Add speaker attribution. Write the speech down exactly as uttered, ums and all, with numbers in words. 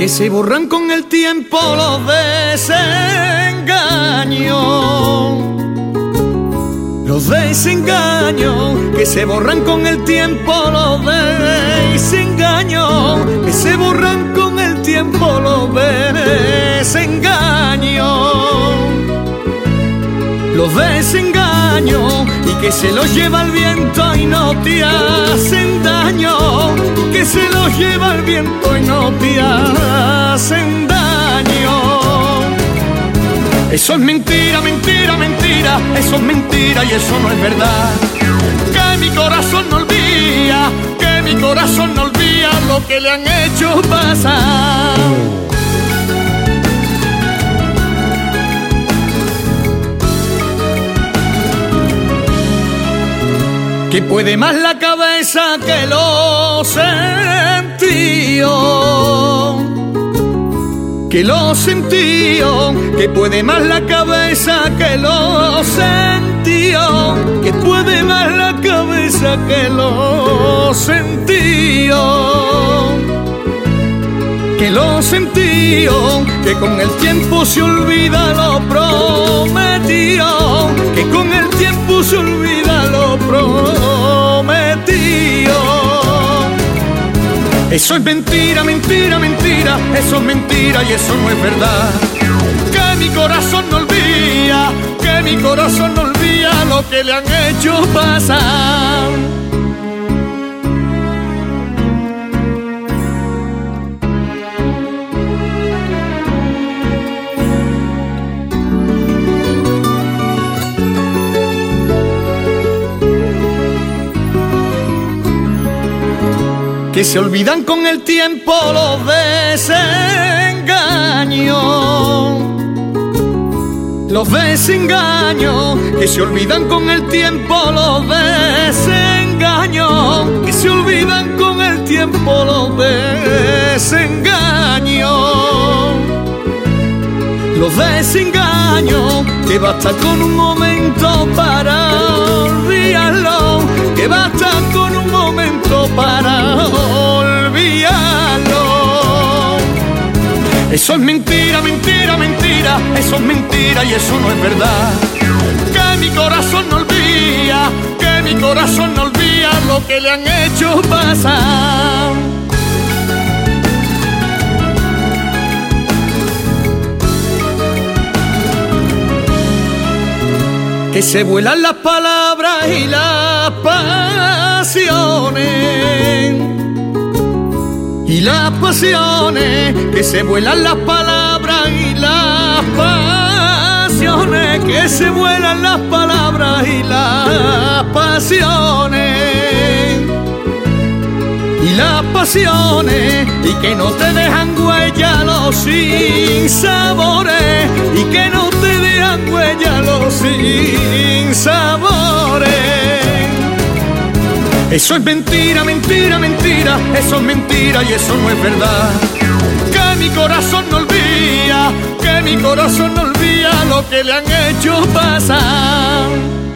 Speaker 1: que se borran con el tiempo los desengaños. Los desengaños que se borran con el tiempo, los desengaños que se borran con el tiempo, los desengaños. Los desengaños y que se los lleva el viento y no te hacen daño, que se los lleva el viento y no te hacen daño. Eso es mentira, mentira, mentira, eso es mentira y eso no es verdad. Que mi corazón no olvida, que mi corazón no olvida lo que le han hecho pasar. Que puede más la cabeza que los sentidos, que los sentidos, que puede más la cabeza que los sentidos, que puede más la cabeza que los sentidos, que los sentidos, que con el tiempo se olvida lo prometido, que con el tiempo se olvida lo prometido. Eso es mentira, mentira, mentira, eso es mentira y eso no es verdad. Que mi corazón no olvida, que mi corazón no olvida lo que le han hecho pasar. Que se olvidan con el tiempo los desengaños, los desengaños, que se olvidan con el tiempo los desengaños, que se olvidan con el tiempo los desengaños, los desengaños, que basta con un momento para olvidarlo, que basta con un momento para olvidarlo. Eso es mentira, mentira, mentira, eso es mentira y eso no es verdad. Que mi corazón no olvida, que mi corazón no olvida lo que le han hecho pasar. Que se vuelan las palabras y las pasiones, y las pasiones, que se vuelan las palabras y las pasiones, que se vuelan las palabras y las pasiones, y las pasiones, y que no te dejan huella los sinsabores, y que no te dejan huella los sinsabores. Eso es mentira, mentira, mentira, eso es mentira y eso no es verdad. Que mi corazón no olvida, que mi corazón no olvida lo que le han hecho pasar.